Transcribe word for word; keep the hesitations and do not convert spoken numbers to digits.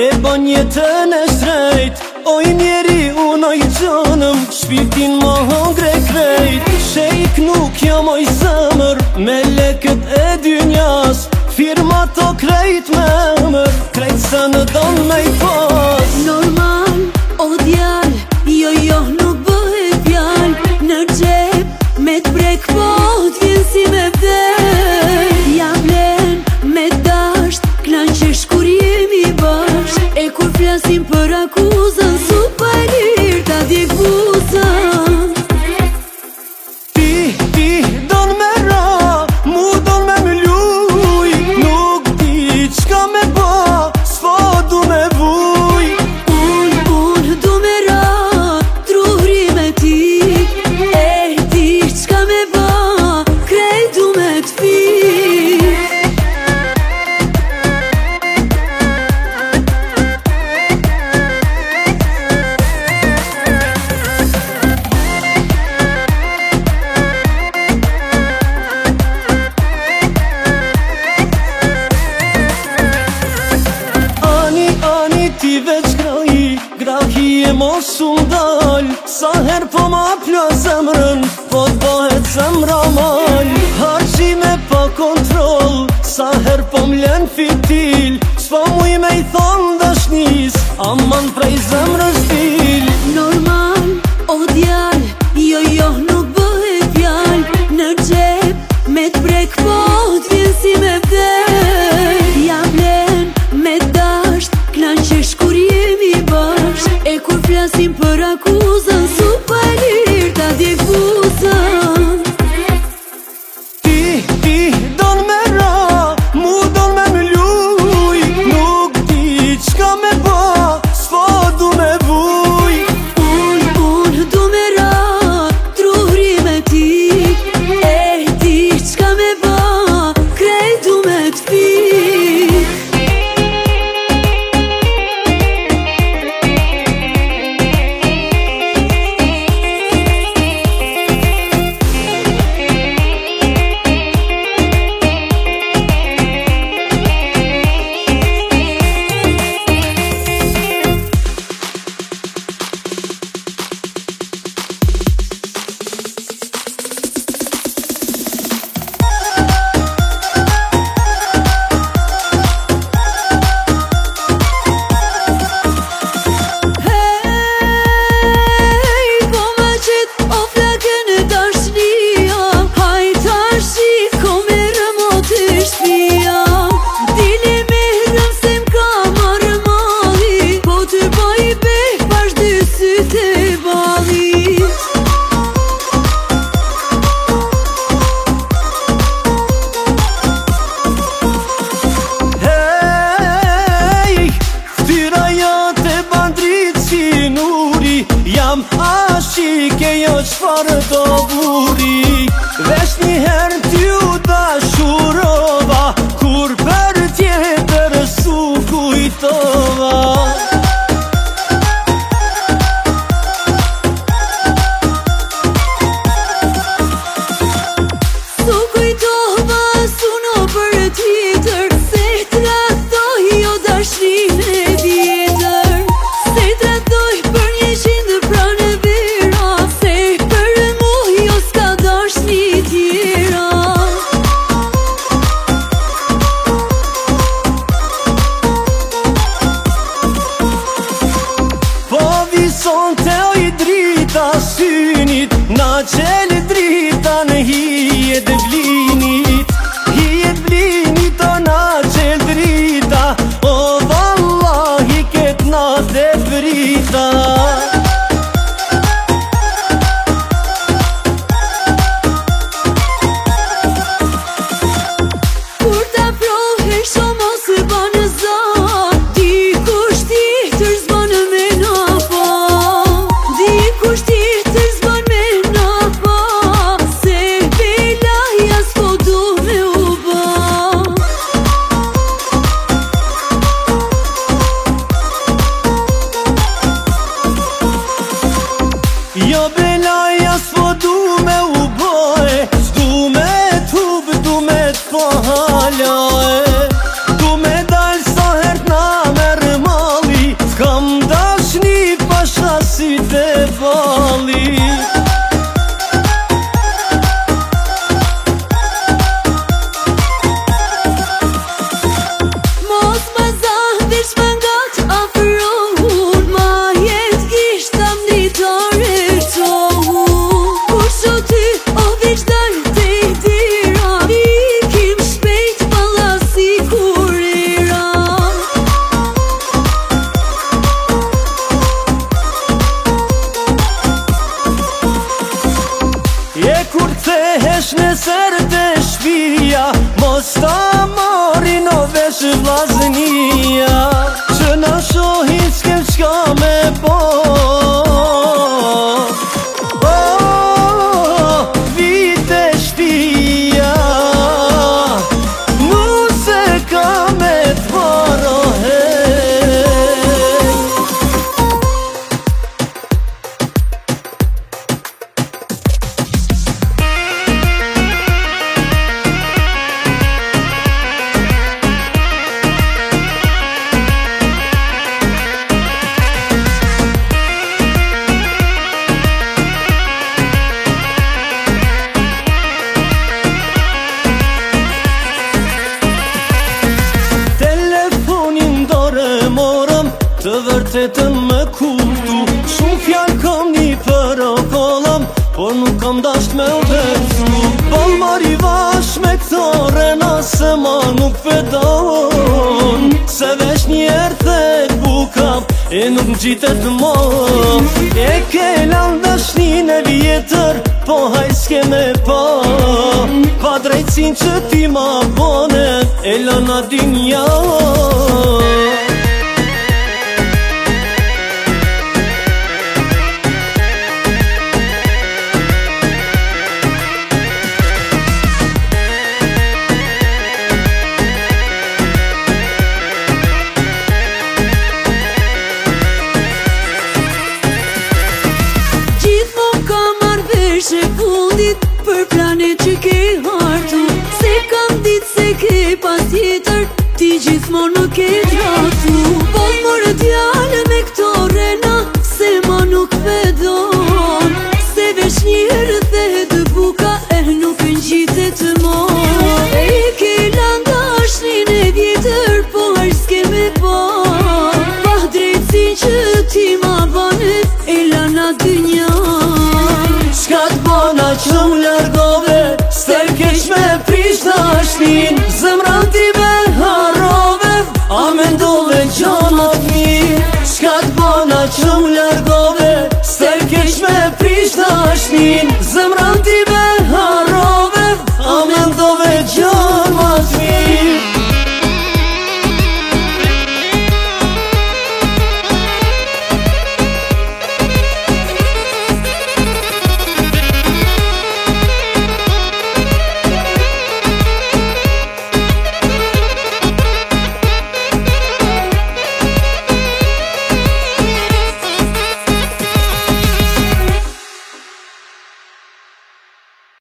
e ban jetën e shtrejt. Oj njeri unë oj gjonëm, shpirtin ma hongre krejt. Shejk nuk jam oj zemër, me leket e dynjas. Firma to krejt me emër, krejt se në don me i pas. Normal, o djal, jo jo nuk bëhet fjal. Në gjep, me t'brek po t'vjen si me vdek. Ja vlen, me dasht, klan qesh kur jemi basht. E kur flasim për akuzën, su pa lir ta djek buzën. Ti, ti, don me ra, mu don me më luj. Nuk di qka me ba, s'fa du me vuj. Un, un, du me ra, truhri me ti. E ti qka me ba, krej du me t'fi. Ti veç grahi, grahi e mos shumë dal. Sa her po ma plo zemrën, po t'bohet zemra mal. Harqime pa kontrol, sa her po m'len fitil. S'po muj me i thon dashnis, aman prej zemrës dil. Normal, o djal, jo jo nuk bëhet fjal. Në gjep, me t'brek po t'vjen si me vdek. Ja vlen, me dasht, klan qesh kur jemi basht. E kur flasim për akuzën, su pa lir ta djek buzën. Ti, ti, don me ra, mu don me më luj. Nuk di qka me ba, s'fa du me vuj. Se hesh në sër të shpia, mos ta mori në vesh vllaznia, që na shohin s'kem qka me po. Të vërtetën me kuptu, shumë fjallë kam një për okollam, por nuk kam dasht me udhëzu. Bal mari vash me këtore, nëse ma nuk pedon, se vesh njerë thek bukam, e nuk më gjitet mo. E ke lan dashnin e vjetër, po haj s'ke me pa, pa drejtsin që ti ma bonet, e lana dinja. Shë fundit për planet që ke hartu, se kam dit se ke pas tjetër, ti gjithmon më ke tratu. Bol mërë djale me këto rena, se ma nuk vedon, se vesh njërë dhe dë buka, e nuk në gjitet mo. E ke landa ashtin e vjetër, po arë s'ke me po, pa drejtësin që ti ma banet, e lana dë nja. Qka t'bona që m'la